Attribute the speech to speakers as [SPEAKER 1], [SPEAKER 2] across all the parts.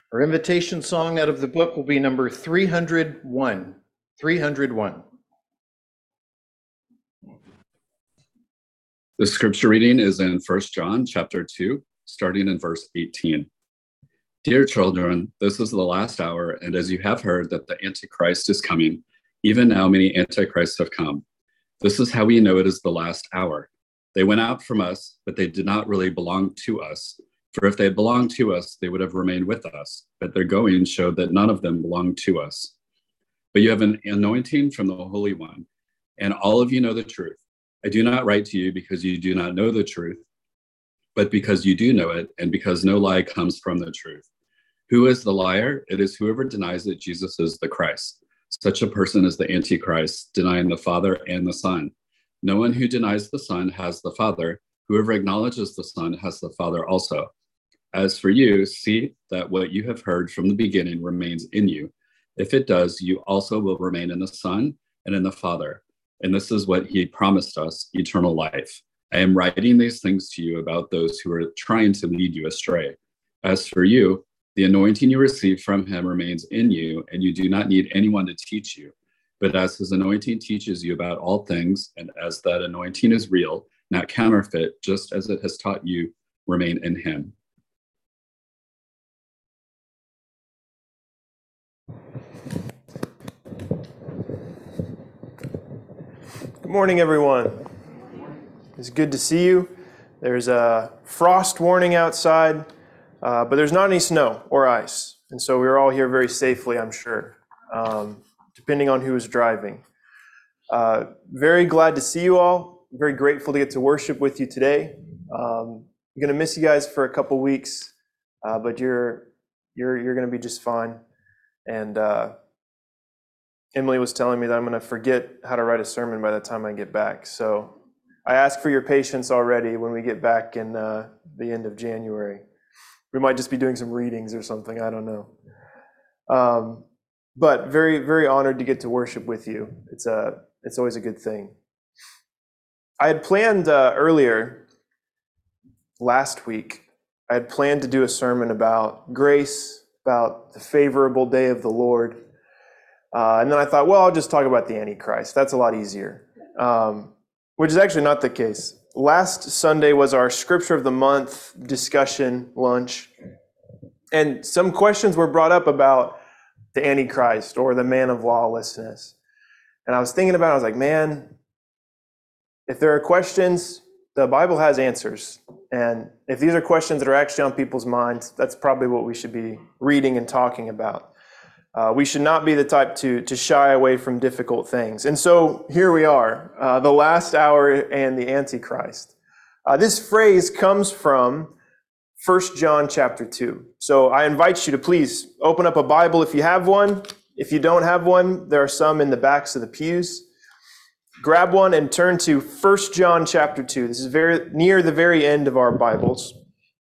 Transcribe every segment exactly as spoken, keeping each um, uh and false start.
[SPEAKER 1] Our invitation song out of the book will be number three hundred one. three hundred one.
[SPEAKER 2] The scripture reading is in First John chapter two, starting in verse eighteen. Dear children, this is the last hour, and as you have heard that the Antichrist is coming, even now many Antichrists have come. This is how we know it is the last hour. They went out from us, but they did not really belong to us. For if they had belonged to us, they would have remained with us. But their going showed that none of them belonged to us. But you have an anointing from the Holy One, and all of you know the truth. I do not write to you because you do not know the truth, but because you do know it, and because no lie comes from the truth. Who is the liar? It is whoever denies that Jesus is the Christ. Such a person is the Antichrist, denying the Father and the Son. No one who denies the Son has the Father. Whoever acknowledges the Son has the Father also. As for you, see that what you have heard from the beginning remains in you. If it does, you also will remain in the Son and in the Father. And this is what he promised us, eternal life. I am writing these things to you about those who are trying to lead you astray. As for you, the anointing you receive from him remains in you, and you do not need anyone to teach you. But as his anointing teaches you about all things, and as that anointing is real, not counterfeit, just as it has taught you, remain in him.
[SPEAKER 3] Good morning, everyone. It's good to see you. There's a frost warning outside, uh, but there's not any snow or ice. And so we're all here very safely, I'm sure, um, depending on who is driving. Uh, very glad to see you all. Very grateful to get to worship with you today. Um, I'm going to miss you guys for a couple weeks, uh, but you're you're you're going to be just fine. And uh, Emily was telling me that I'm going to forget how to write a sermon by the time I get back. So I ask for your patience already when we get back in uh, the end of January. We might just be doing some readings or something. I don't know. Um, but very, very honored to get to worship with you. It's a, it's always a good thing. I had planned uh, earlier last week, I had planned to do a sermon about grace, about the favorable day of the Lord. Uh, and then I thought, well, I'll just talk about the Antichrist. That's a lot easier, um, which is actually not the case. Last Sunday was our Scripture of the Month discussion lunch, and some questions were brought up about the Antichrist or the man of lawlessness. And I was thinking about it, I was like, man, if there are questions, the Bible has answers. And if these are questions that are actually on people's minds, that's probably what we should be reading and talking about. Uh, we should not be the type to, to shy away from difficult things. And so here we are, uh, the last hour and the Antichrist. Uh, this phrase comes from First John chapter two. So I invite you to please open up a Bible if you have one. If you don't have one, there are some in the backs of the pews. Grab one and turn to First John chapter two. This is very near the very end of our Bibles.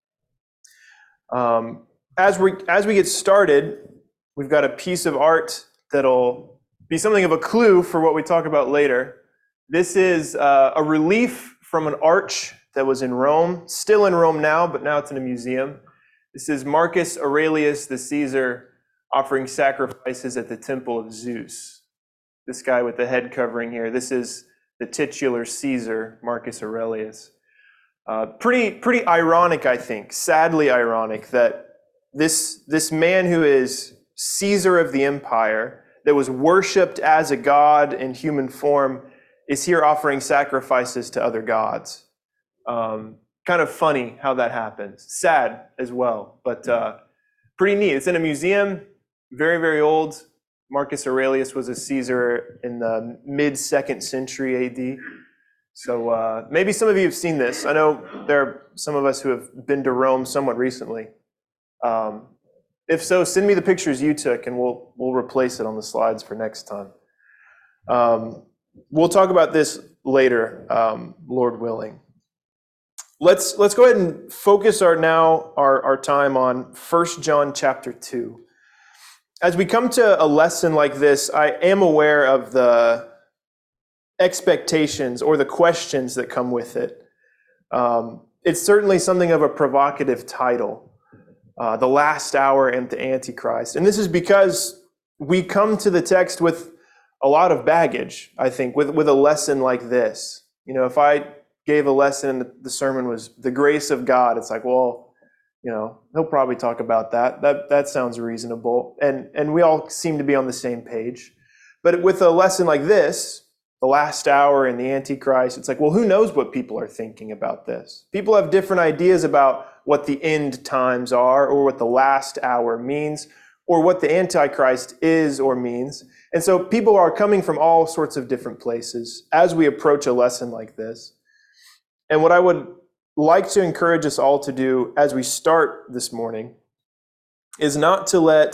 [SPEAKER 3] Um, as we as we get started, we've got a piece of art that'll be something of a clue for what we talk about later. This is uh, a relief from an arch that was in Rome, still in Rome now, but now it's in a museum. This is Marcus Aurelius, the Caesar, offering sacrifices at the temple of Zeus. This guy with the head covering here, this is the titular Caesar, Marcus Aurelius. Uh, pretty, pretty ironic, I think, sadly ironic, that this, this man who is Caesar of the empire, that was worshipped as a god in human form, is here offering sacrifices to other gods. Um, kind of funny how that happens. Sad as well, but uh, pretty neat. It's in a museum, very, very old. Marcus Aurelius was a Caesar in the mid-second century A D. So uh, maybe some of you have seen this. I know there are some of us who have been to Rome somewhat recently. Um, If so, send me the pictures you took, and we'll we'll replace it on the slides for next time. Um, we'll talk about this later, um, Lord willing. Let's let's go ahead and focus our now our, our time on First John chapter two. As we come to a lesson like this, I am aware of the expectations or the questions that come with it. Um, it's certainly something of a provocative title. uh, the last hour and the Antichrist. And this is because we come to the text with a lot of baggage, I think, with, with a lesson like this. You know, if I gave a lesson and the, the sermon was the grace of God, it's like, well, you know, he'll probably talk about that. That that sounds reasonable. And, and we all seem to be on the same page. But with a lesson like this, the last hour and the Antichrist, it's like, well, who knows what people are thinking about this? People have different ideas about what the end times are, or what the last hour means, or what the Antichrist is or means. And so people are coming from all sorts of different places as we approach a lesson like this. And what I would like to encourage us all to do as we start this morning is not to let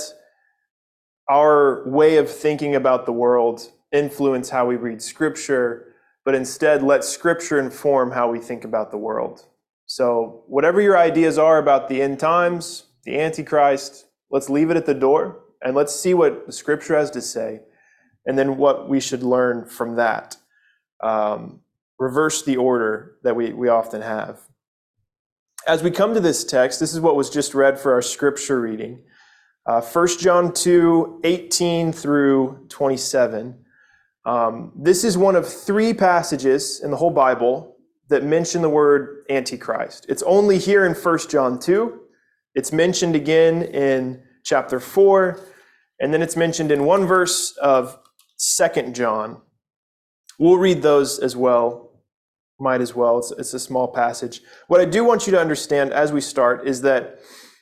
[SPEAKER 3] our way of thinking about the world influence how we read Scripture, but instead let Scripture inform how we think about the world. So whatever your ideas are about the end times, the Antichrist, let's leave it at the door and let's see what the Scripture has to say, and then what we should learn from that. Um, reverse the order that we, we often have. As we come to this text, this is what was just read for our Scripture reading. Uh, First John two, eighteen through twenty-seven. Um, this is one of three passages in the whole Bible that mention the word Antichrist. It's only here in First John two. It's mentioned again in chapter four, and then it's mentioned in one verse of Second John. We'll read those as well. Might as well. It's, it's a small passage. What I do want you to understand as we start is that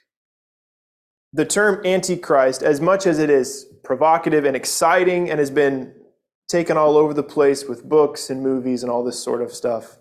[SPEAKER 3] the term Antichrist, as much as it is provocative and exciting and has been taken all over the place with books and movies and all this sort of stuff,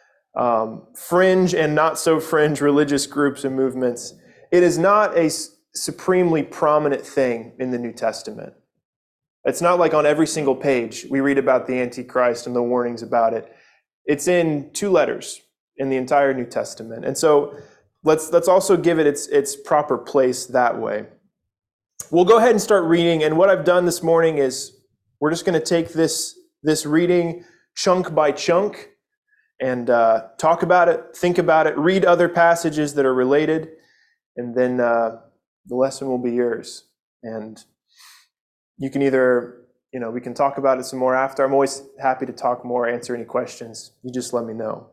[SPEAKER 3] um, fringe and not so fringe religious groups and movements, it is not a supremely prominent thing in the New Testament. It's not like on every single page we read about the Antichrist and the warnings about it. It's in two letters in the entire New Testament. And so let's let's also give it its its proper place that way. We'll go ahead and start reading, and what I've done this morning is we're just going to take this this reading chunk by chunk and uh, talk about it, think about it, read other passages that are related, and then uh, the lesson will be yours. And you can either, you know, we can talk about it some more after. I'm always happy to talk more, answer any questions. You just let me know.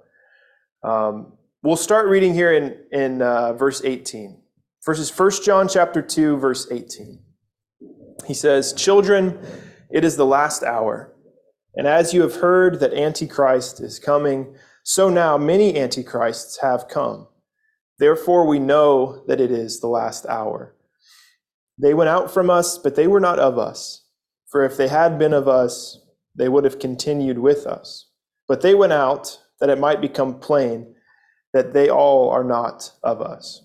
[SPEAKER 3] Um, we'll start reading here in, in uh, verse eighteen. Verses First John chapter two, verse eighteen. He says, "Children, it is the last hour. And as you have heard that Antichrist is coming, so now many Antichrists have come. Therefore we know that it is the last hour. They went out from us, but they were not of us. For if they had been of us, they would have continued with us. But they went out, that it might become plain that they all are not of us."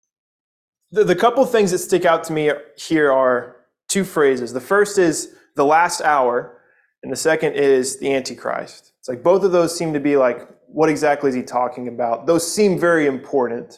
[SPEAKER 3] The, the couple things that stick out to me here are two phrases. The first is the last hour, and the second is the Antichrist. It's like both of those seem to be like, what exactly is he talking about? Those seem very important.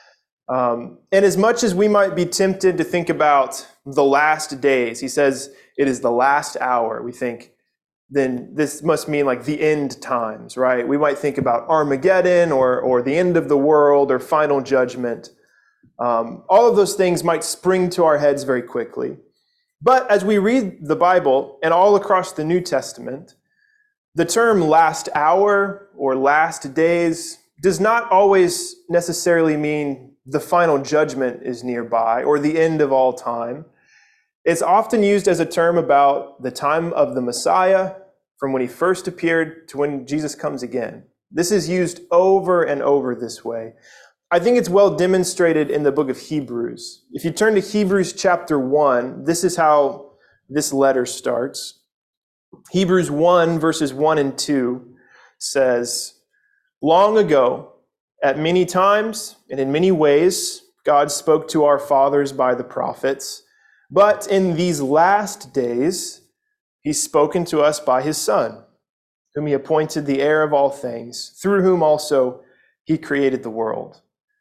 [SPEAKER 3] Um, and as much as we might be tempted to think about the last days, he says it is the last hour, we think, then this must mean like the end times, right? We might think about Armageddon or, or the end of the world or final judgment. Um, all of those things might spring to our heads very quickly. But as we read the Bible and all across the New Testament, the term last hour or last days does not always necessarily mean the final judgment is nearby or the end of all time. It's often used as a term about the time of the Messiah, from when he first appeared to when Jesus comes again. This is used over and over this way. I think it's well demonstrated in the book of Hebrews. If you turn to Hebrews chapter one, this is how this letter starts. Hebrews one, verses one and two says, "Long ago, at many times and in many ways, God spoke to our fathers by the prophets. But in these last days, he's spoken to us by his Son, whom he appointed the heir of all things, through whom also he created the world."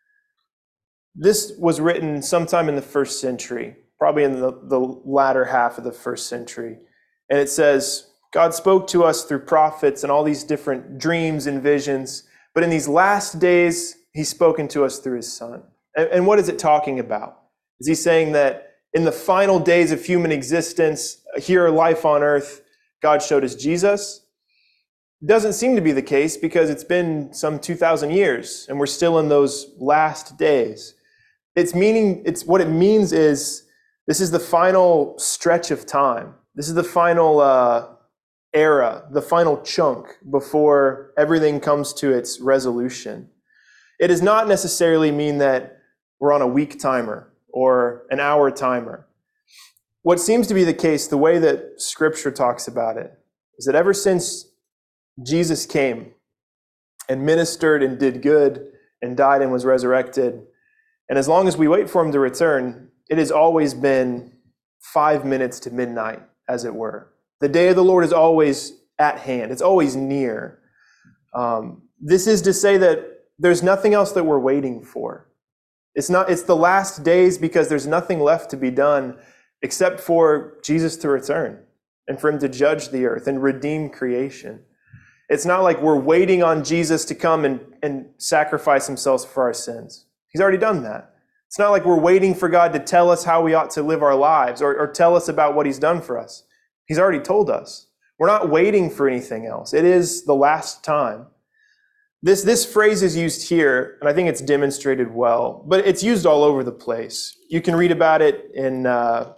[SPEAKER 3] This was written sometime in the first century, probably in the, the latter half of the first century. And it says, God spoke to us through prophets and all these different dreams and visions. But in these last days, he's spoken to us through his Son. And, and what is it talking about? Is he saying that in the final days of human existence, here life on earth, God showed us Jesus? It doesn't seem to be the case because it's been some two thousand years and we're still in those last days. It's meaning, it's what it means is this is the final stretch of time. This is the final uh, era, the final chunk before everything comes to its resolution. It does not necessarily mean that we're on a week timer or an hour timer. What seems to be the case, the way that Scripture talks about it, is that ever since Jesus came and ministered and did good and died and was resurrected, and as long as we wait for him to return, it has always been five minutes to midnight, as it were. The day of the Lord is always at hand. It's always near. Um, this is to say that there's nothing else that we're waiting for. It's not. It's the last days because there's nothing left to be done except for Jesus to return and for him to judge the earth and redeem creation. It's not like we're waiting on Jesus to come and, and sacrifice himself for our sins. He's already done that. It's not like we're waiting for God to tell us how we ought to live our lives or, or tell us about what he's done for us. He's already told us. We're not waiting for anything else. It is the last time. This, this phrase is used here, and I think it's demonstrated well, but it's used all over the place. You can read about it in uh,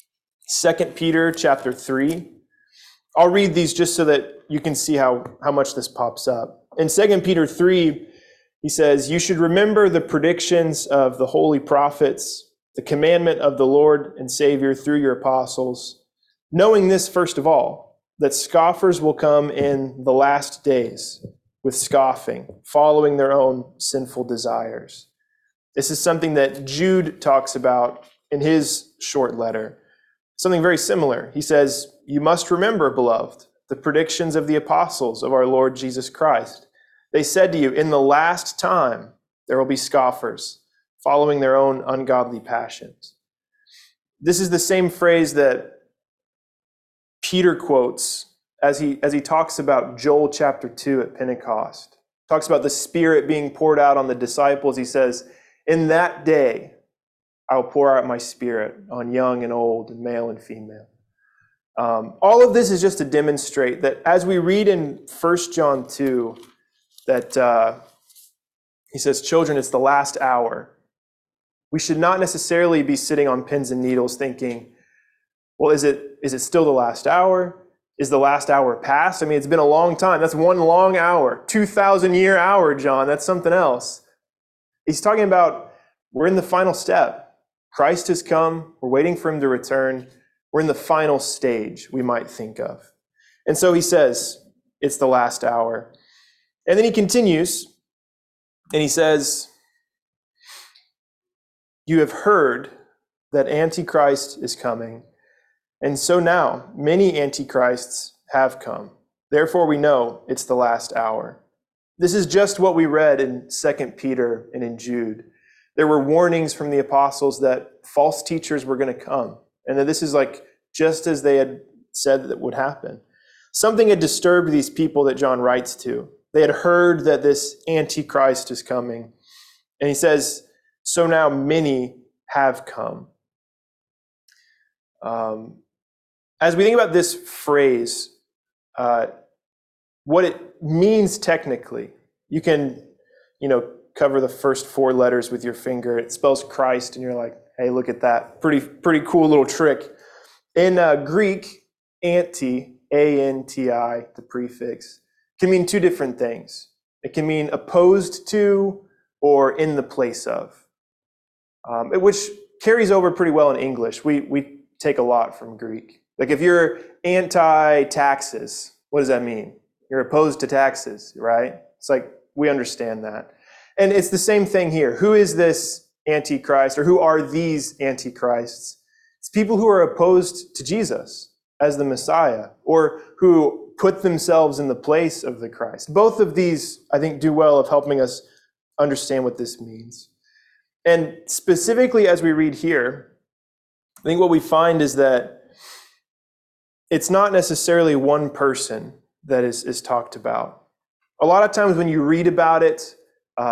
[SPEAKER 3] Second Peter chapter three. I'll read these just so that you can see how, how much this pops up. In Second Peter three, he says, "You should remember the predictions of the holy prophets, the commandment of the Lord and Savior through your apostles, knowing this first of all, that scoffers will come in the last days with scoffing, following their own sinful desires." This is something that Jude talks about in his short letter. Something very similar. He says, "You must remember, beloved, the predictions of the apostles of our Lord Jesus Christ. They said to you, in the last time there will be scoffers, following their own ungodly passions." This is the same phrase that Peter quotes as he as he talks about Joel chapter two at Pentecost. Talks about the Spirit being poured out on the disciples. He says, "In that day I will pour out my Spirit on young and old, and male and female." Um, all of this is just to demonstrate that as we read in First John two, that uh, he says, "Children, it's the last hour." We should not necessarily be sitting on pins and needles thinking, well, is it is it still the last hour? Is the last hour past? I mean, it's been a long time. That's one long hour, two thousand year hour, John. That's something else. He's talking about we're in the final step. Christ has come. We're waiting for him to return. We're in the final stage, we might think of. And so he says, it's the last hour. And then he continues, and he says, "You have heard that Antichrist is coming. And so now, many antichrists have come. Therefore, we know it's the last hour." This is just what we read in Second Peter and in Jude. There were warnings from the apostles that false teachers were going to come, and that this is like just as they had said that would happen. Something had disturbed these people that John writes to. They had heard that this Antichrist is coming. And he says, so now many have come. Um, As we think about this phrase, uh, what it means technically, you can, you know, cover the first four letters with your finger. It spells Christ, and you're like, hey, look at that. Pretty, pretty cool little trick. In uh, Greek, anti, A N T I, the prefix, can mean two different things. It can mean opposed to or in the place of, um, which carries over pretty well in English. We, we take a lot from Greek. Like if you're anti-taxes, what does that mean? You're opposed to taxes, right? It's like, we understand that. And it's the same thing here. Who is this Antichrist, or who are these Antichrists? It's people who are opposed to Jesus as the Messiah, or who put themselves in the place of the Christ. Both of these, I think, do well of helping us understand what this means. And specifically as we read here, I think what we find is that it's not necessarily one person that is, is talked about. A lot of times when you read about it, uh,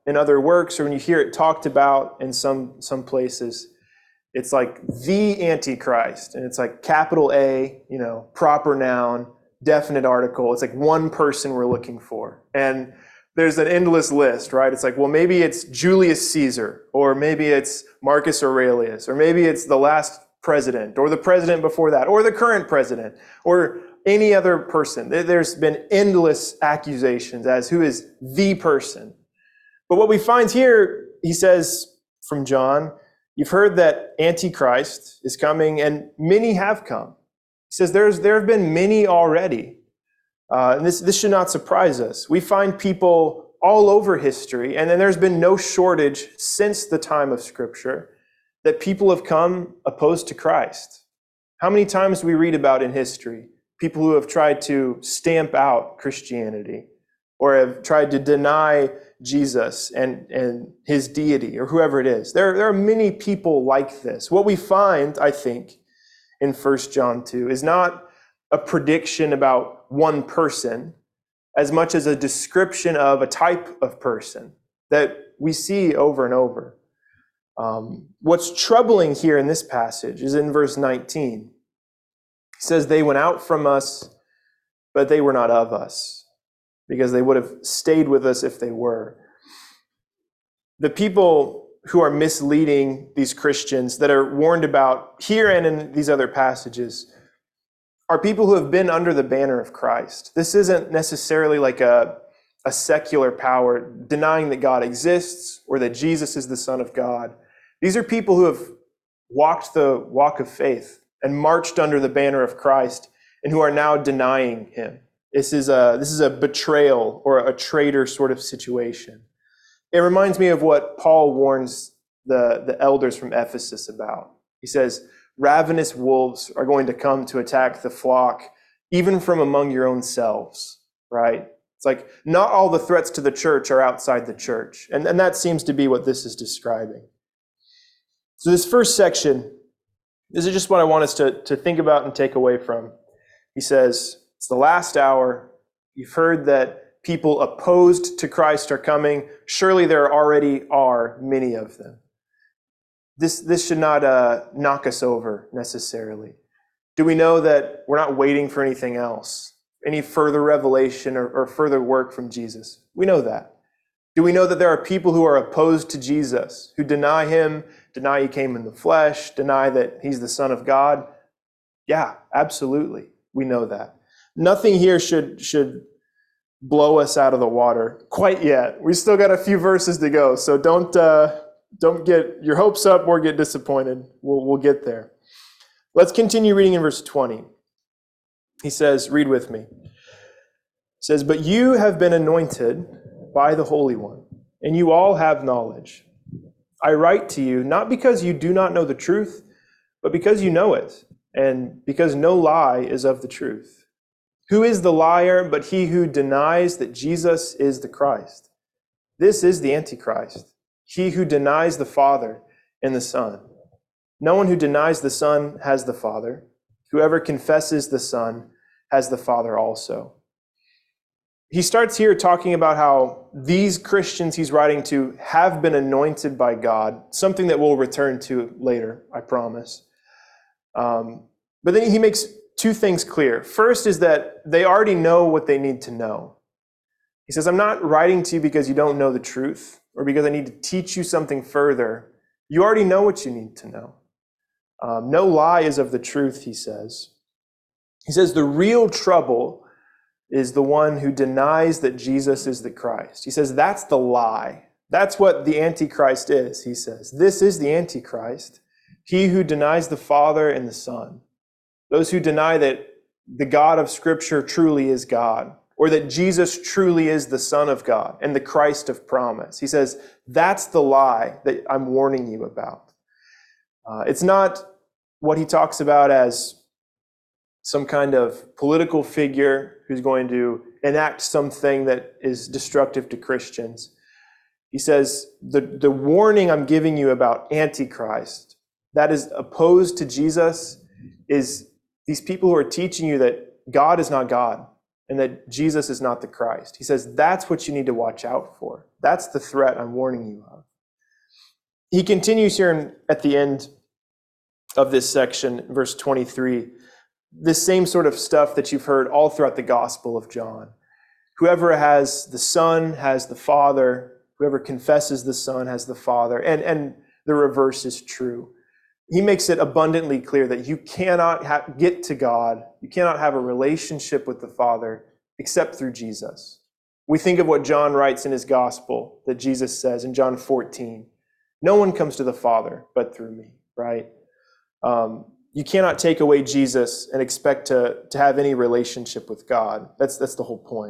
[SPEAKER 3] in other works, or when you hear it talked about in some, some places, it's like the Antichrist, and it's like capital A, you know, proper noun, definite article. It's like one person we're looking for. And there's an endless list, right? It's like, well, maybe it's Julius Caesar, or maybe it's Marcus Aurelius, or maybe it's the last president, or the president before that, or the current president, or any other person. There's been endless accusations as who is the person. But what we find here, he says from John, you've heard that Antichrist is coming, and many have come. He says there's there have been many already. Uh, and this, this should not surprise us. We find people all over history, and then there's been no shortage since the time of Scripture that people have come opposed to Christ. How many times do we read about in history people who have tried to stamp out Christianity or have tried to deny Jesus and, and his deity or whoever it is? There, there are many people like this. What we find, I think, in First John two is not a prediction about one person as much as a description of a type of person that we see over and over. Um, what's troubling here in this passage is in verse nineteen. He says, they went out from us, but they were not of us, because they would have stayed with us if they were. The people who are misleading these Christians that are warned about here and in these other passages are people who have been under the banner of Christ. This isn't necessarily like a, a secular power denying that God exists or that Jesus is the Son of God. These are people who have walked the walk of faith and marched under the banner of Christ and who are now denying him. This is a, this is a betrayal or a traitor sort of situation. It reminds me of what Paul warns the, the elders from Ephesus about. He says, ravenous wolves are going to come to attack the flock, even from among your own selves, right? It's like not all the threats to the church are outside the church. And, and that seems to be what this is describing. So this first section, this is just what I want us to, to think about and take away from. He says, it's the last hour. You've heard that people opposed to Christ are coming. Surely there already are many of them. This, this should not uh, knock us over necessarily. Do we know that we're not waiting for anything else? Any further revelation or, or further work from Jesus? We know that. Do we know that there are people who are opposed to Jesus, who deny him, deny he came in the flesh, deny that he's the Son of God? Yeah, absolutely. We know that. Nothing here should, should blow us out of the water quite yet. We still got a few verses to go, so don't uh, don't get your hopes up or get disappointed. We'll, we'll get there. Let's continue reading in verse twenty. He says, read with me. It says, but you have been anointed by the Holy One, and you all have knowledge. I write to you not because you do not know the truth, but because you know it, and because no lie is of the truth. Who is the liar but he who denies that Jesus is the Christ? This is the Antichrist, he who denies the Father and the Son. No one who denies the Son has the Father. Whoever confesses the Son has the Father also. He starts here talking about how these Christians he's writing to have been anointed by God, something that we'll return to later, I promise. Um, but then he makes two things clear. First is that they already know what they need to know. He says, I'm not writing to you because you don't know the truth or because I need to teach you something further. You already know what you need to know. Um, no lie is of the truth, he says. He says the real trouble is the one who denies that Jesus is the Christ. He says that's the lie. That's what the Antichrist is, he says. This is the Antichrist, he who denies the Father and the Son. Those who deny that the God of Scripture truly is God, or that Jesus truly is the Son of God and the Christ of promise. He says, that's the lie that I'm warning you about. Uh, it's not what he talks about as some kind of political figure who's going to enact something that is destructive to Christians. He says, the, the warning I'm giving you about Antichrist, that is opposed to Jesus, is these people who are teaching you that God is not God, and that Jesus is not the Christ. He says that's what you need to watch out for. That's the threat I'm warning you of. He continues here in, at the end of this section, verse twenty-three, this same sort of stuff that you've heard all throughout the Gospel of John. Whoever has the Son has the Father. Whoever confesses the Son has the Father. And, and the reverse is true. He makes it abundantly clear that you cannot ha- get to God, you cannot have a relationship with the Father except through Jesus. We think of what John writes in his Gospel that Jesus says in John fourteen. No one comes to the Father but through me, right? Um, you cannot take away Jesus and expect to, to have any relationship with God. That's, that's the whole point.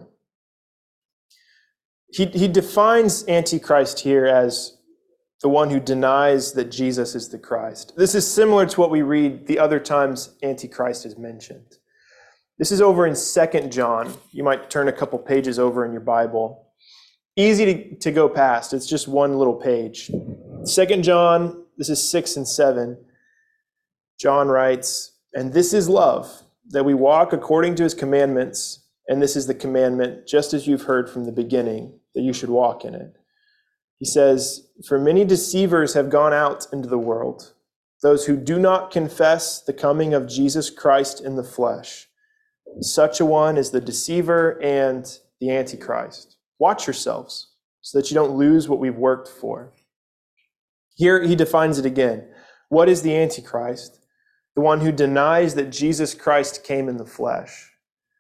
[SPEAKER 3] He, he defines Antichrist here as the one who denies that Jesus is the Christ. This is similar to what we read the other times Antichrist is mentioned. This is over in Second John. You might turn a couple pages over in your Bible. Easy to, to go past. It's just one little page. Second John, this is six and seven. John writes, "And this is love, that we walk according to his commandments, and this is the commandment, just as you've heard from the beginning, that you should walk in it." He says, "For many deceivers have gone out into the world, those who do not confess the coming of Jesus Christ in the flesh. Such a one is the deceiver and the Antichrist. Watch yourselves so that you don't lose what we've worked for." Here he defines it again. What is the Antichrist? The one who denies that Jesus Christ came in the flesh,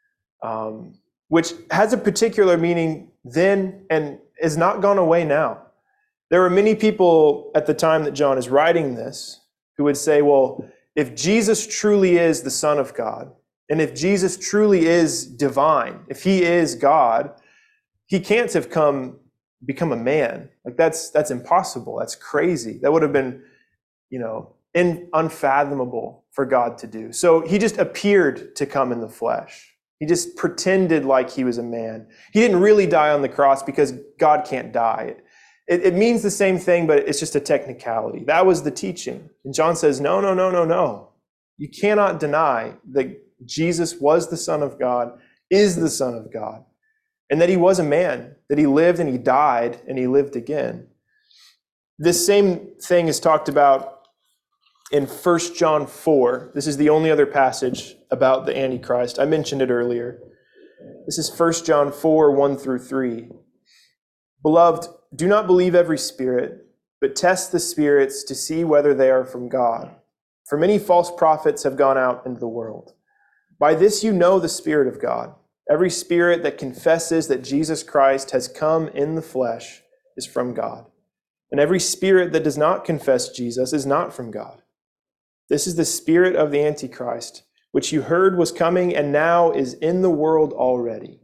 [SPEAKER 3] um, which has a particular meaning then and is not gone away now. There were many people at the time that John is writing this who would say, well, if Jesus truly is the Son of God, and if Jesus truly is divine, if he is God, he can't have come become a man. Like that's that's impossible. That's crazy. That would have been, you know, in, unfathomable for God to do. So he just appeared to come in the flesh. He just pretended like he was a man. He didn't really die on the cross because God can't die. It, it means the same thing, but it's just a technicality. That was the teaching. And John says, no, no, no, no, no. You cannot deny that Jesus was the Son of God, is the Son of God, and that he was a man, that he lived and he died and he lived again. This same thing is talked about in First John four. This is the only other passage about the Antichrist. I mentioned it earlier. This is First John four, one through three. "Beloved, do not believe every spirit, but test the spirits to see whether they are from God. For many false prophets have gone out into the world. By this you know the Spirit of God. Every spirit that confesses that Jesus Christ has come in the flesh is from God. And every spirit that does not confess Jesus is not from God. This is the spirit of the Antichrist, which you heard was coming and now is in the world already."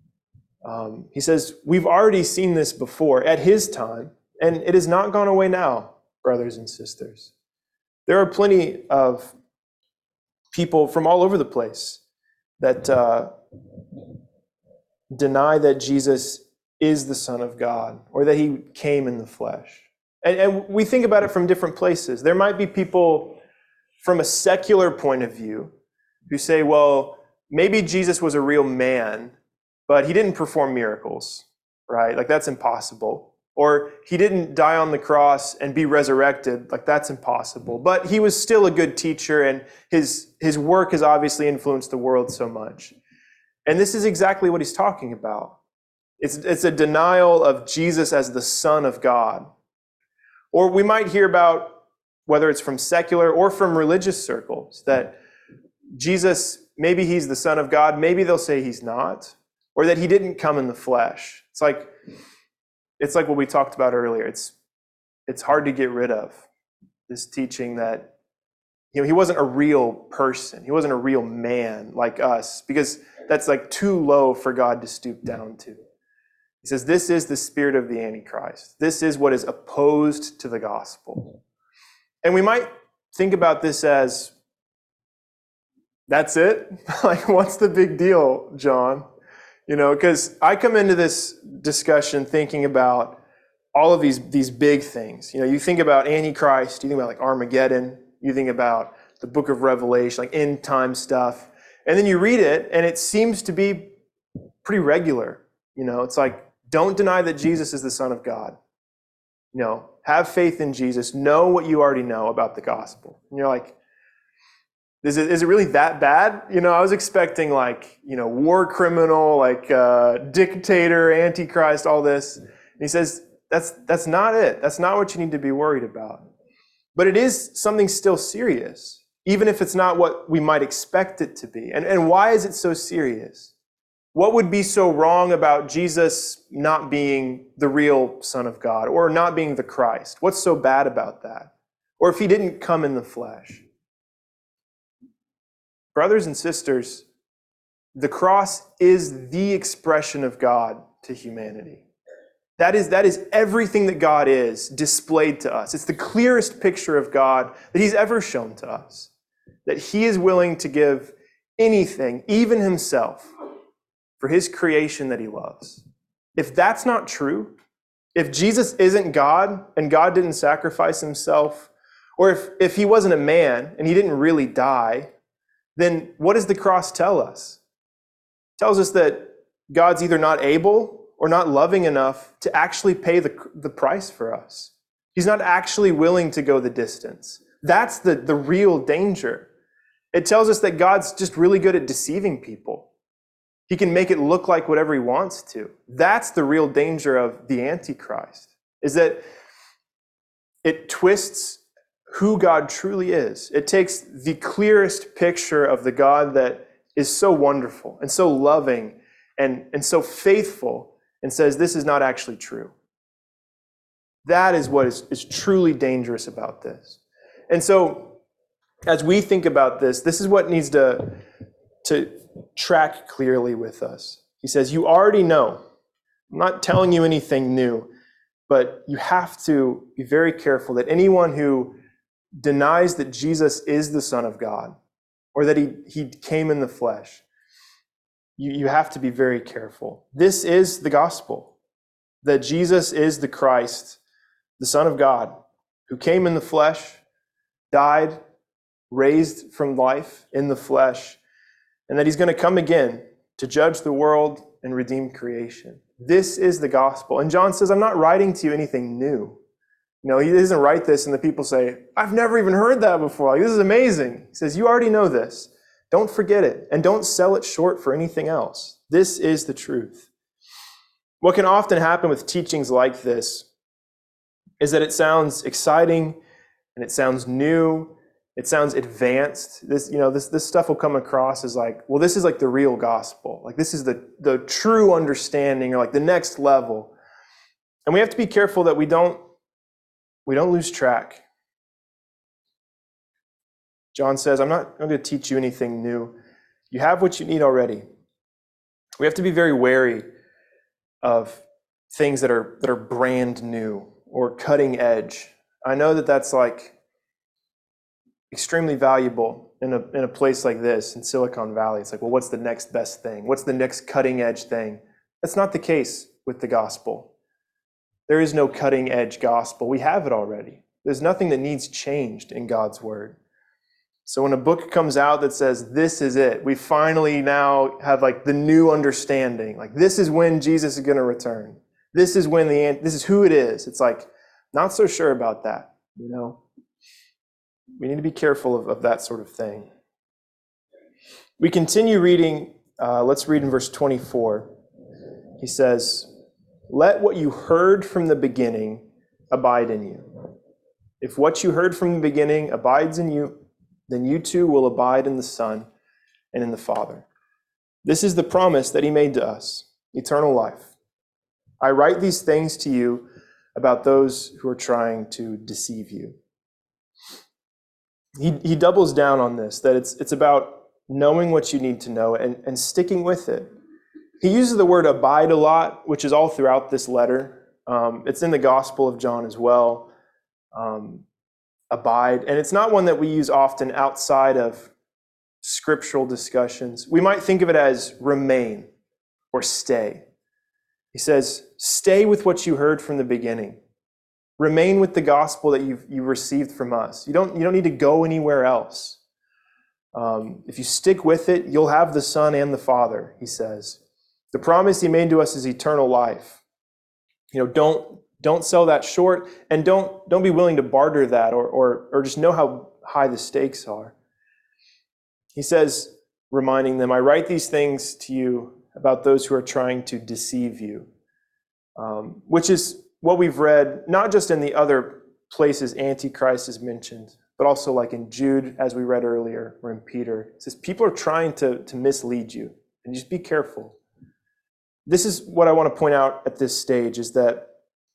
[SPEAKER 3] Um, he says, we've already seen this before at his time, and it has not gone away now, brothers and sisters. There are plenty of people from all over the place that uh, deny that Jesus is the Son of God or that he came in the flesh. And, and we think about it from different places. There might be people from a secular point of view who say, well, maybe Jesus was a real man, but he didn't perform miracles, right? Like that's impossible. Or he didn't die on the cross and be resurrected, like that's impossible. But he was still a good teacher, and his, his work has obviously influenced the world so much. And this is exactly what he's talking about. It's, it's a denial of Jesus as the Son of God. Or we might hear about, whether it's from secular or from religious circles, that Jesus, maybe he's the Son of God, maybe they'll say he's not, or that he didn't come in the flesh. It's like, it's like what we talked about earlier. It's, it's hard to get rid of, this teaching that, you know, he wasn't a real person. He wasn't a real man like us, because that's like too low for God to stoop down to. He says, this is the spirit of the Antichrist. This is what is opposed to the gospel. And we might think about this as, that's it? Like, what's the big deal, John? You know, because I come into this discussion thinking about all of these, these big things. You know, you think about Antichrist, you think about like Armageddon, you think about the book of Revelation, like end time stuff. And then you read it and it seems to be pretty regular. You know, it's like, don't deny that Jesus is the Son of God. You know, have faith in Jesus. Know what you already know about the gospel. And you're like, is it, is it really that bad? You know, I was expecting like, you know, war criminal, like uh, dictator, antichrist, all this. And he says, that's, that's not it. That's not what you need to be worried about. But it is something still serious, even if it's not what we might expect it to be. And, and why is it so serious? What would be so wrong about Jesus not being the real Son of God or not being the Christ? What's so bad about that? Or if he didn't come in the flesh? Brothers and sisters, the cross is the expression of God to humanity. That is, that is everything that God is displayed to us. It's the clearest picture of God that he's ever shown to us. That he is willing to give anything, even himself, for his creation that he loves. If that's not true, if Jesus isn't God and God didn't sacrifice himself, or if, if he wasn't a man and he didn't really die, then what does the cross tell us? It tells us that God's either not able or not loving enough to actually pay the, the price for us. He's not actually willing to go the distance. That's the, the real danger. It tells us that God's just really good at deceiving people. He can make it look like whatever he wants to. That's the real danger of the Antichrist, is that it twists who God truly is. It takes the clearest picture of the God that is so wonderful and so loving and, and so faithful and says this is not actually true. That is what is, is truly dangerous about this. And so as we think about this, this is what needs to, to track clearly with us. He says, you already know. I'm not telling you anything new, but you have to be very careful that anyone who denies that Jesus is the Son of God or that he, he came in the flesh, you, you have to be very careful. This is the gospel, that Jesus is the Christ, the Son of God, who came in the flesh, died, raised from life in the flesh, and that he's going to come again to judge the world and redeem creation. This is the gospel. And John says, I'm not writing to you anything new. You know, he doesn't write this and the people say, I've never even heard that before. Like, this is amazing. He says, you already know this. Don't forget it and don't sell it short for anything else. This is the truth. What can often happen with teachings like this is that it sounds exciting and it sounds new. It sounds advanced. This, you know, this, this stuff will come across as like, well, this is like the real gospel. Like this is the, the true understanding or like the next level. And we have to be careful that we don't, we don't lose track. John says, I'm not going to teach you anything new. You have what you need already. We have to be very wary of things that are, that are brand new or cutting edge. I know that that's like extremely valuable in a, in a place like this, in Silicon Valley. It's like, well, what's the next best thing? What's the next cutting edge thing? That's not the case with the gospel. There is no cutting edge gospel. We have it already. There's nothing that needs changed in God's word. So when a book comes out that says, this is it, we finally now have like the new understanding. Like this is when Jesus is going to return. This is when the, this is who it is. It's like, not so sure about that, you know? We need to be careful of, of that sort of thing. We continue reading. Uh, let's read in verse twenty-four. He says, let what you heard from the beginning abide in you. If what you heard from the beginning abides in you, then you too will abide in the Son and in the Father. This is the promise that he made to us, eternal life. I write these things to you about those who are trying to deceive you. He, he doubles down on this, that it's, it's about knowing what you need to know and, and sticking with it. He uses the word abide a lot, which is all throughout this letter. Um, it's in the Gospel of John as well. Um, abide. And it's not one that we use often outside of scriptural discussions. We might think of it as remain or stay. He says, stay with what you heard from the beginning. Remain with the gospel that you've, you've received from us. You don't, you don't need to go anywhere else. Um, if you stick with it, you'll have the Son and the Father, he says. The promise he made to us is eternal life. You know, don't don't sell that short, and don't don't be willing to barter that, or or or just know how high the stakes are. He says, reminding them, I write these things to you about those who are trying to deceive you, um, which is what we've read, not just in the other places Antichrist is mentioned, but also like in Jude, as we read earlier, or in Peter. It says people are trying to, to mislead you, and just be careful. This is what I want to point out at this stage, is that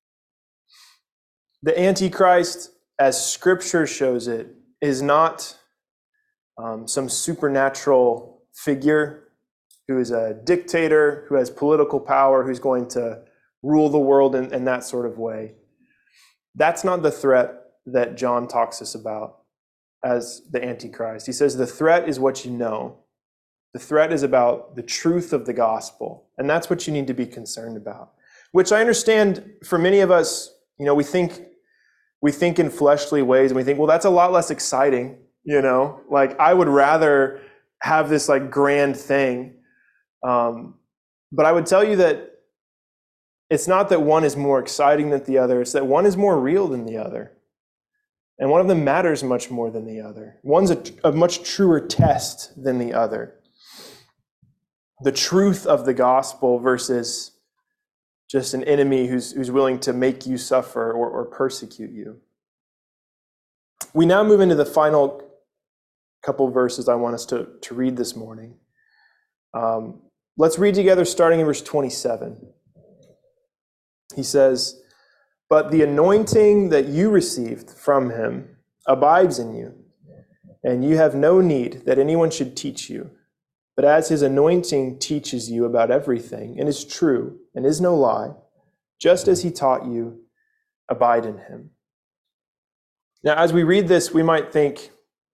[SPEAKER 3] the Antichrist, as Scripture shows it, is not um, some supernatural figure who is a dictator, who has political power, who's going to rule the world in, in that sort of way. That's not the threat that John talks us about as the Antichrist. He says the threat is what you know. The threat is about the truth of the gospel, and that's what you need to be concerned about. Which I understand for many of us, you know, we think we think in fleshly ways, and we think, well, that's a lot less exciting, you know? Like, I would rather have this like grand thing. Um, but I would tell you that it's not that one is more exciting than the other, it's that one is more real than the other. And one of them matters much more than the other. One's a, a much truer test than the other. The truth of the gospel versus just an enemy who's, who's willing to make you suffer or, or persecute you. We now move into the final couple verses I want us to, to read this morning. Um, let's read together starting in verse twenty-seven. He says, but the anointing that you received from him abides in you, and you have no need that anyone should teach you. But as his anointing teaches you about everything, and is true, and is no lie, just as he taught you, abide in him. Now, as we read this, we might think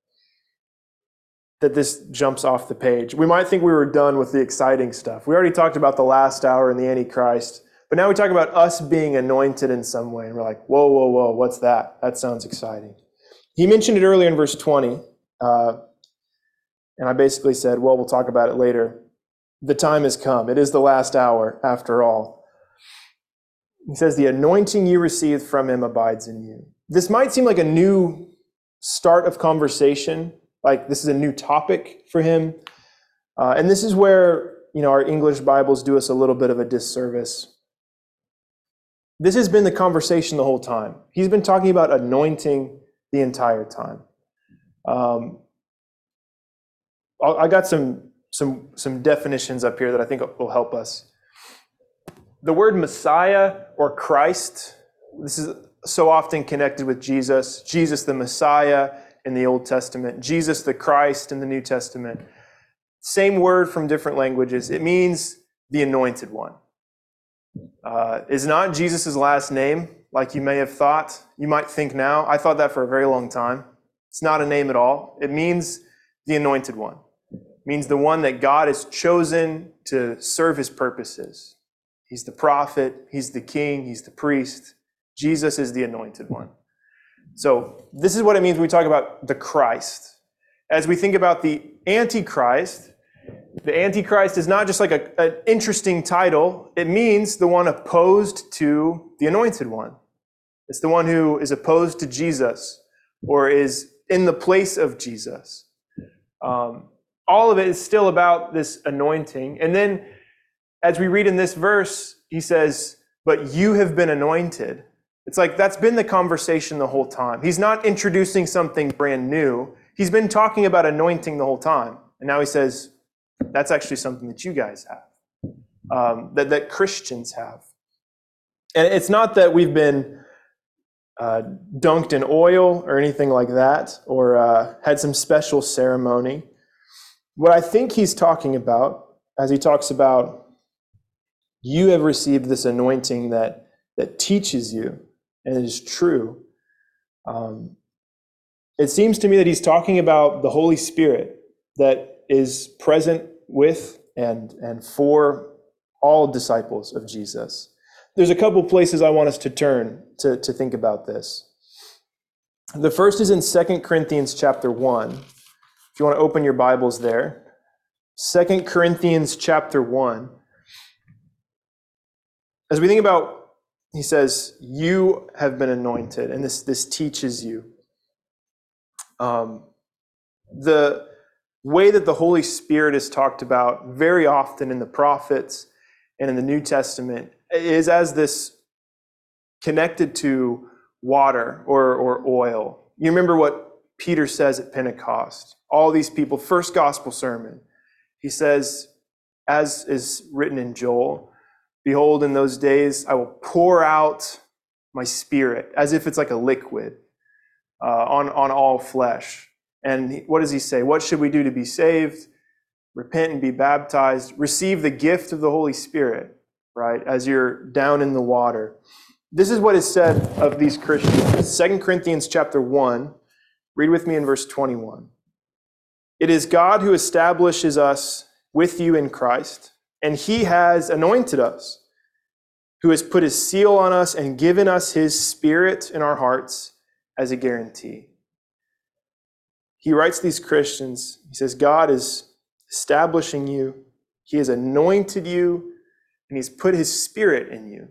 [SPEAKER 3] that this jumps off the page. We might think we were done with the exciting stuff. We already talked about the last hour and the Antichrist, but now we talk about us being anointed in some way, and we're like, whoa, whoa, whoa, what's that? That sounds exciting. He mentioned it earlier in verse twenty, uh, and I basically said, well, we'll talk about it later. The time has come. It is the last hour, after all. He says, the anointing you received from him abides in you. This might seem like a new start of conversation, like this is a new topic for him. Uh, and this is where, you know, our English Bibles do us a little bit of a disservice. This has been the conversation the whole time. He's been talking about anointing the entire time. Um, I got some, some, some definitions up here that I think will help us. The word Messiah or Christ, this is so often connected with Jesus. Jesus the Messiah in the Old Testament, Jesus the Christ in the New Testament. Same word from different languages. It means the anointed one. Uh, is not Jesus' last name, like you may have thought. You might think now. I thought that for a very long time. It's not a name at all. It means the anointed one. It means the one that God has chosen to serve his purposes. He's the prophet, he's the king, he's the priest. Jesus is the anointed one. So this is what it means when we talk about the Christ. As we think about the Antichrist, the Antichrist is not just like a, an interesting title. It means the one opposed to the anointed one. It's the one who is opposed to Jesus or is in the place of Jesus. Um, all of it is still about this anointing. And then as we read in this verse, he says, but you have been anointed. It's like that's been the conversation the whole time. He's not introducing something brand new. He's been talking about anointing the whole time. And now he says, that's actually something that you guys have, um, that, that Christians have. And it's not that we've been uh, dunked in oil or anything like that, or uh, had some special ceremony. What I think he's talking about, as he talks about, you have received this anointing that, that teaches you, and it is true. Um, it seems to me that he's talking about the Holy Spirit that is present with and, and for all disciples of Jesus. There's a couple places I want us to turn to, to think about this. The first is in Second Corinthians chapter one. If you want to open your Bibles there. Second Corinthians chapter one. as we think about, he says, you have been anointed, and this, this teaches you. Um, the way that the Holy Spirit is talked about very often in the prophets and in the New Testament is as this connected to water or, or oil. You remember what Peter says at Pentecost. All these people, first gospel sermon, he says, as is written in Joel, behold, in those days I will pour out my spirit, as if it's like a liquid, uh, on, on all flesh. And he, what does he say? What should we do to be saved? Repent and be baptized. Receive the gift of the Holy Spirit, right, as you're down in the water. This is what is said of these Christians. Second Corinthians chapter one, read with me in verse twenty-one. It is God who establishes us with you in Christ, and he has anointed us, who has put his seal on us and given us his Spirit in our hearts as a guarantee. He writes these Christians, he says, God is establishing you, he has anointed you, and he's put his Spirit in you.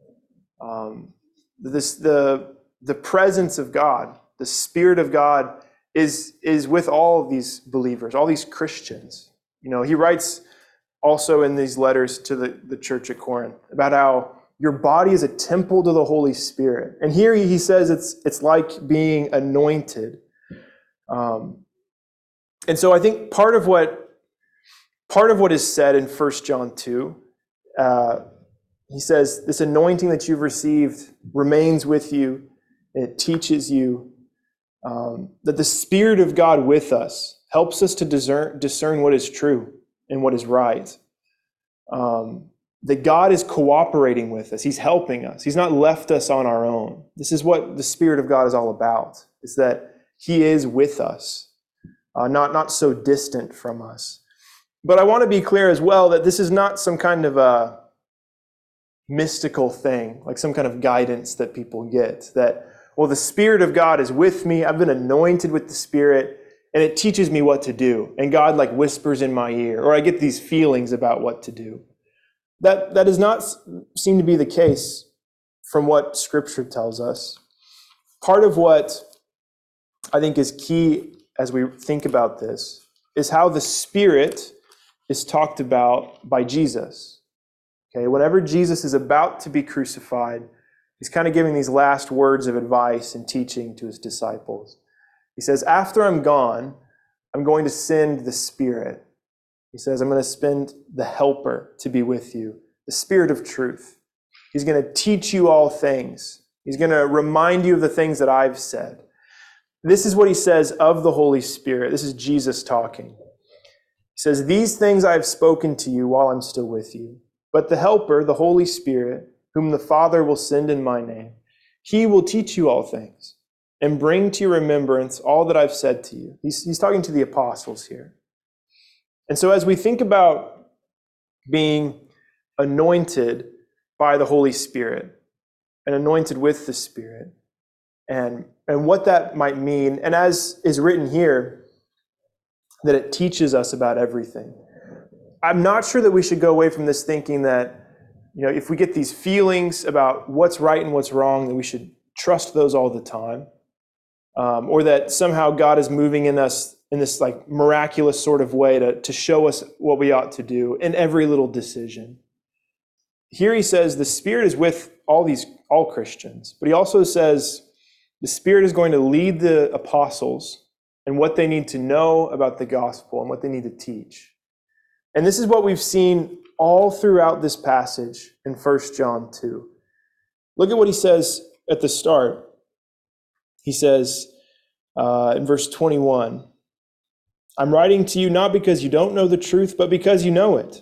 [SPEAKER 3] Um, this the the presence of God, the Spirit of God is is with all of these believers, all these Christians. You know, he writes also in these letters to the, the church at Corinth about how your body is a temple to the Holy Spirit. And here he says it's it's like being anointed. Um, and so I think part of what part of what is said in First John two, uh, he says, this anointing that you've received remains with you, and it teaches you um, that the Spirit of God with us helps us to discern, discern what is true and what is right. Um, that God is cooperating with us. He's helping us. He's not left us on our own. This is what the Spirit of God is all about, is that he is with us, uh, not, not so distant from us. But I want to be clear as well that this is not some kind of a mystical thing, like some kind of guidance that people get, that, well, the Spirit of God is with me, I've been anointed with the Spirit, and it teaches me what to do, and God like whispers in my ear, or I get these feelings about what to do. That, that does not seem to be the case from what Scripture tells us. Part of what I think is key as we think about this is how the Spirit is talked about by Jesus. Okay, whenever Jesus is about to be crucified, he's kind of giving these last words of advice and teaching to his disciples. He says, after I'm gone, I'm going to send the Spirit. He says, I'm going to send the Helper to be with you, the Spirit of truth. He's going to teach you all things. He's going to remind you of the things that I've said. This is what he says of the Holy Spirit. This is Jesus talking. He says, these things I have spoken to you while I'm still with you. But the Helper, the Holy Spirit, whom the Father will send in my name, he will teach you all things and bring to your remembrance all that I've said to you. He's, he's talking to the apostles here. And so as we think about being anointed by the Holy Spirit and anointed with the Spirit and, and what that might mean, and as is written here, that it teaches us about everything. I'm not sure that we should go away from this thinking that, you know, if we get these feelings about what's right and what's wrong, that we should trust those all the time. Um, or that somehow God is moving in us in this like miraculous sort of way to, to show us what we ought to do in every little decision. Here he says the Spirit is with all these, all Christians, but he also says the Spirit is going to lead the apostles in what they need to know about the gospel and what they need to teach. And this is what we've seen all throughout this passage in First John two. Look at what he says at the start. He says uh, in verse twenty-one, I'm writing to you not because you don't know the truth, but because you know it.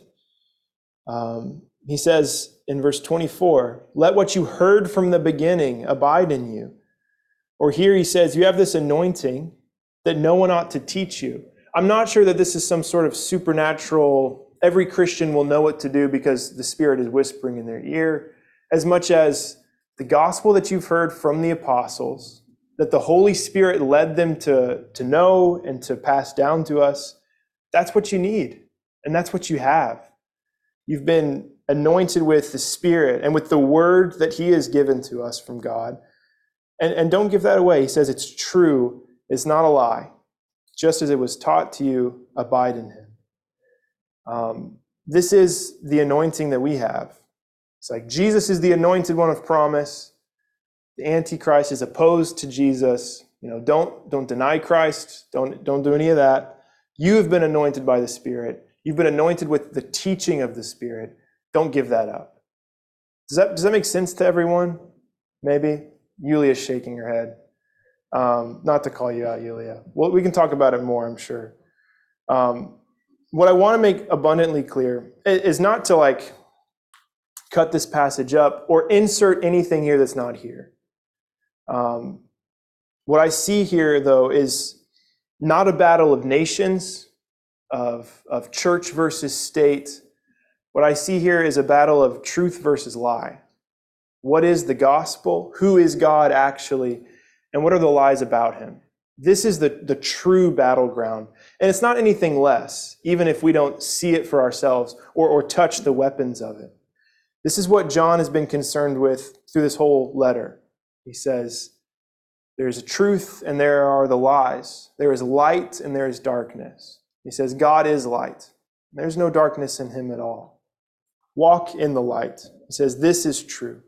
[SPEAKER 3] Um, he says in verse twenty-four, let what you heard from the beginning abide in you. Or here he says, you have this anointing that no one ought to teach you. I'm not sure that this is some sort of supernatural, every Christian will know what to do because the Spirit is whispering in their ear, as much as the gospel that you've heard from the apostles, that the Holy Spirit led them to, to know and to pass down to us, that's what you need, and that's what you have. You've been anointed with the Spirit and with the word that he has given to us from God. And, and don't give that away. He says it's true, it's not a lie. Just as it was taught to you, abide in him. Um, this is the anointing that we have. It's like Jesus is the anointed one of promise. The Antichrist is opposed to Jesus. You know, don't, don't deny Christ. Don't, don't do any of that. You have been anointed by the Spirit. You've been anointed with the teaching of the Spirit. Don't give that up. Does that, does that make sense to everyone? Maybe? Yulia's shaking her head. Um, not to call you out, Yulia. Well, we can talk about it more, I'm sure. Um, what I want to make abundantly clear is not to like cut this passage up or insert anything here that's not here. Um, what I see here, though, is not a battle of nations, of, of church versus state. What I see here is a battle of truth versus lie. What is the gospel? Who is God actually? And what are the lies about him? This is the, the true battleground. And it's not anything less, even if we don't see it for ourselves or, or touch the weapons of it. This is what John has been concerned with through this whole letter. He says, there's a truth and there are the lies. There is light and there is darkness. He says, God is light. There's no darkness in him at all. Walk in the light. He says, this is true.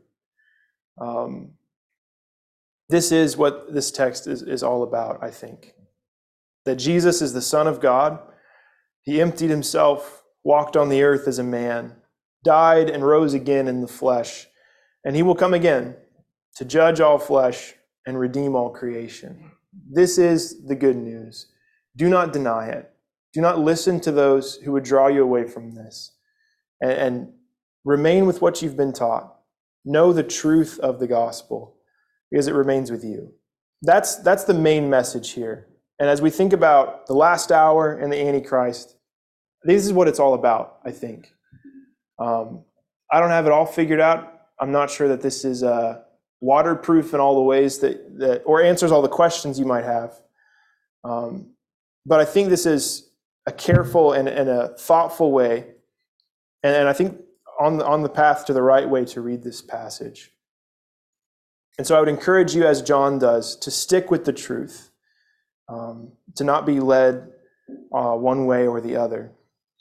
[SPEAKER 3] Um, this is what this text is, is all about, I think. That Jesus is the Son of God. He emptied himself, walked on the earth as a man, died and rose again in the flesh. And he will come again to judge all flesh and redeem all creation. This is the good news. Do not deny it. Do not listen to those who would draw you away from this. And, and remain with what you've been taught. Know the truth of the gospel because it remains with you. That's, that's the main message here. And as we think about the last hour and the Antichrist, this is what it's all about, I think. Um, I don't have it all figured out. I'm not sure that this is uh, waterproof in all the ways that, that, or answers all the questions you might have. Um, but I think this is a careful and, and a thoughtful way. And, and I think on the, on the path to the right way to read this passage. And so I would encourage you, as John does, to stick with the truth, um, to not be led uh, one way or the other.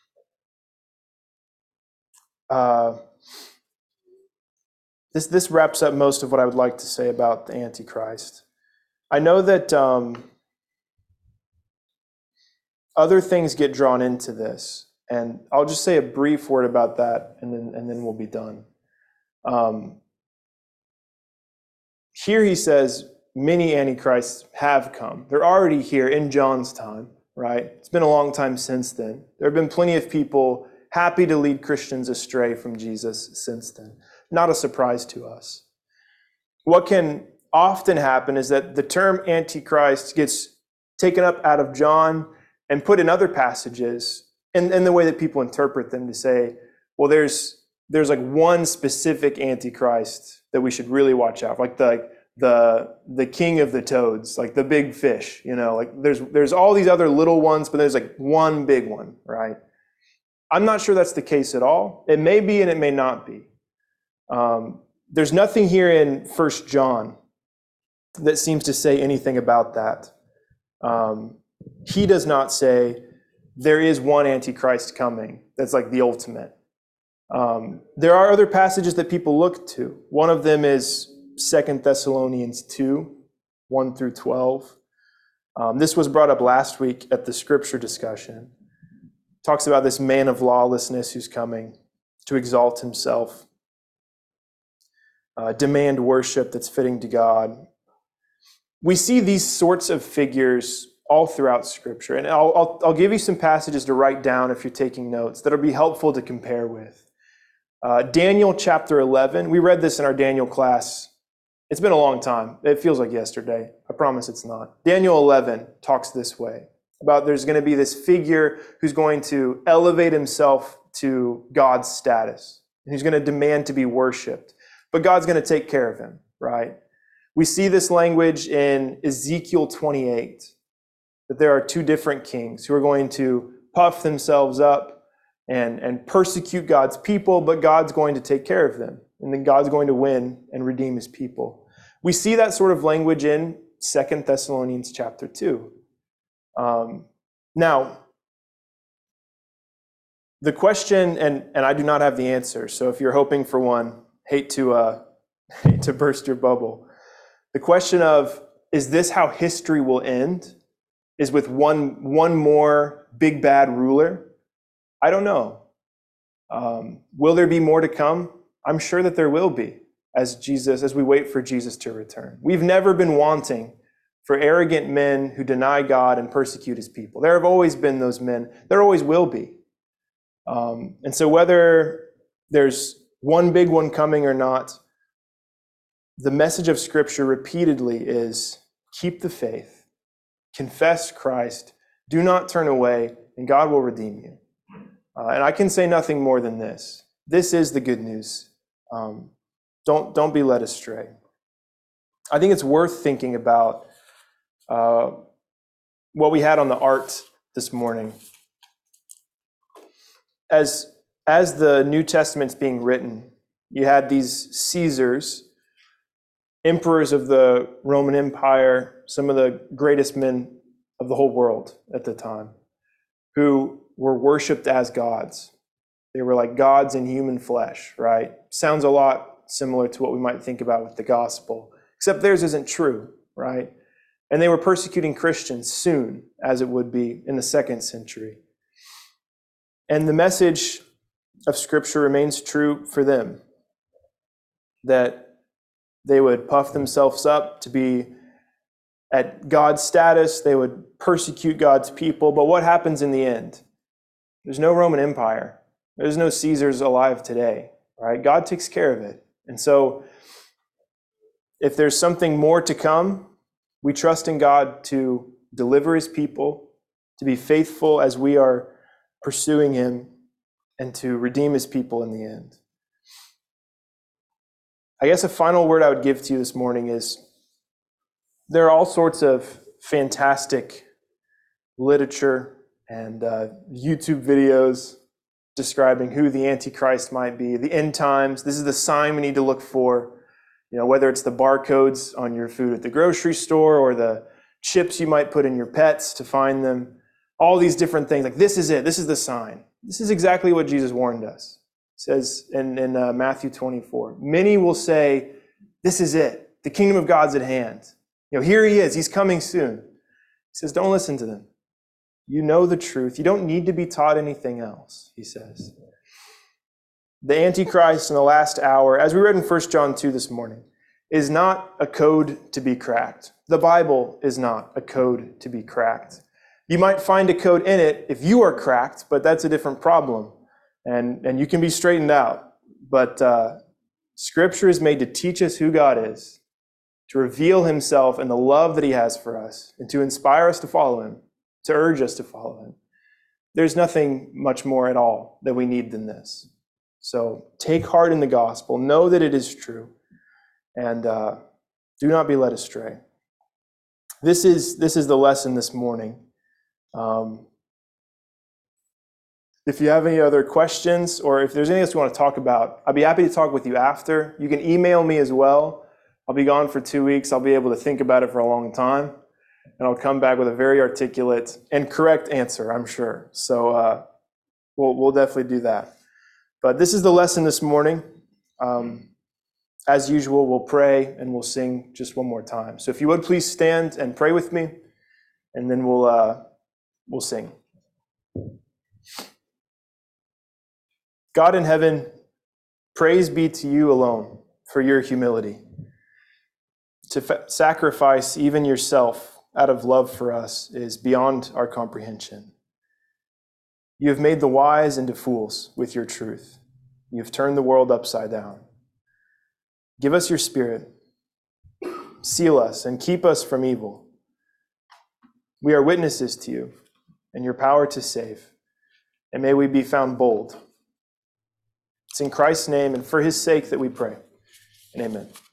[SPEAKER 3] Uh, this, this wraps up most of what I would like to say about the Antichrist. I know that um, other things get drawn into this. And I'll just say a brief word about that, and then and then we'll be done. Um, here he says many antichrists have come. They're already here in John's time, right? It's been a long time since then. There have been plenty of people happy to lead Christians astray from Jesus since then. Not a surprise to us. What can often happen is that the term Antichrist gets taken up out of John and put in other passages, and, and the way that people interpret them to say, well, there's there's like one specific Antichrist that we should really watch out for, like the the the king of the toads, like the big fish, you know, like there's there's all these other little ones, but there's like one big one, right? I'm not sure that's the case at all. It may be and it may not be. Um, there's nothing here in First John that seems to say anything about that. Um, he does not say there is one Antichrist coming that's like the ultimate. Um, there are other passages that people look to. One of them is Second Thessalonians two, one through twelve. Um, this was brought up last week at the scripture discussion. Talks about this man of lawlessness who's coming to exalt himself, uh, demand worship that's fitting to God. We see these sorts of figures all throughout Scripture, and I'll, I'll, I'll give you some passages to write down if you're taking notes that'll be helpful to compare with. Uh, Daniel chapter eleven, we read this in our Daniel class. It's been a long time. It feels like yesterday. I promise it's not. Daniel eleven talks this way, about there's going to be this figure who's going to elevate himself to God's status, and who's going to demand to be worshipped. But God's going to take care of him, right? We see this language in Ezekiel twenty-eight, that there are two different kings who are going to puff themselves up, and, and persecute God's people, but God's going to take care of them. And then God's going to win and redeem his people. We see that sort of language in Second Thessalonians chapter two. Um, now, the question, and, and I do not have the answer, so if you're hoping for one, hate to, uh, hate to burst your bubble. The question of, is this how history will end? Is with one, one more big bad ruler? I don't know. Um, will there be more to come? I'm sure that there will be as Jesus, as we wait for Jesus to return. We've never been wanting for arrogant men who deny God and persecute his people. There have always been those men. There always will be. Um, and so whether there's one big one coming or not, the message of Scripture repeatedly is keep the faith, confess Christ, do not turn away, and God will redeem you. Uh, and I can say nothing more than this. This is the good news. Um, don't, don't be led astray. I think it's worth thinking about uh, what we had on the art this morning. As, as the New Testament's being written, you had these Caesars, emperors of the Roman Empire, some of the greatest men of the whole world at the time, who were worshipped as gods. They were like gods in human flesh, right? Sounds a lot similar to what we might think about with the gospel, except theirs isn't true, right? And they were persecuting Christians soon, as it would be in the second century. And the message of Scripture remains true for them, that they would puff themselves up to be at God's status, they would persecute God's people, but what happens in the end? There's no Roman Empire. There's no Caesars alive today, right? God takes care of it. And so if there's something more to come, we trust in God to deliver his people, to be faithful as we are pursuing him, and to redeem his people in the end. I guess a final word I would give to you this morning is there are all sorts of fantastic literature and uh, YouTube videos describing who the Antichrist might be, the end times. This is the sign we need to look for. You know, whether it's the barcodes on your food at the grocery store or the chips you might put in your pets to find them, all these different things. Like, this is it. This is the sign. This is exactly what Jesus warned us. It says in, in uh, Matthew twenty-four, many will say, this is it. The kingdom of God's at hand. You know, here he is. He's coming soon. He says, don't listen to them. You know the truth. You don't need to be taught anything else, he says. The Antichrist in the last hour, as we read in First John two this morning, is not a code to be cracked. The Bible is not a code to be cracked. You might find a code in it if you are cracked, but that's a different problem. And, and you can be straightened out. But uh, Scripture is made to teach us who God is, to reveal himself and the love that he has for us, and to inspire us to follow him, to urge us to follow him. There's nothing much more at all that we need than this. So take heart in the gospel, know that it is true, and uh, do not be led astray. This is, this is the lesson this morning. Um, if you have any other questions, or if there's anything else you want to talk about, I'd be happy to talk with you after. You can email me as well. I'll be gone for two weeks. I'll be able to think about it for a long time, and I'll come back with a very articulate and correct answer, I'm sure. So uh, we'll, we'll definitely do that. But this is the lesson this morning. Um, as usual, we'll pray and we'll sing just one more time. So if you would please stand and pray with me, and then we'll uh, we'll sing. God in heaven, praise be to you alone for your humility. To fa- sacrifice even yourself out of love for us is beyond our comprehension. You have made the wise into fools with your truth. You have turned the world upside down. Give us your Spirit. Seal us and keep us from evil. We are witnesses to you and your power to save. And may we be found bold. It's in Christ's name and for his sake that we pray. And amen.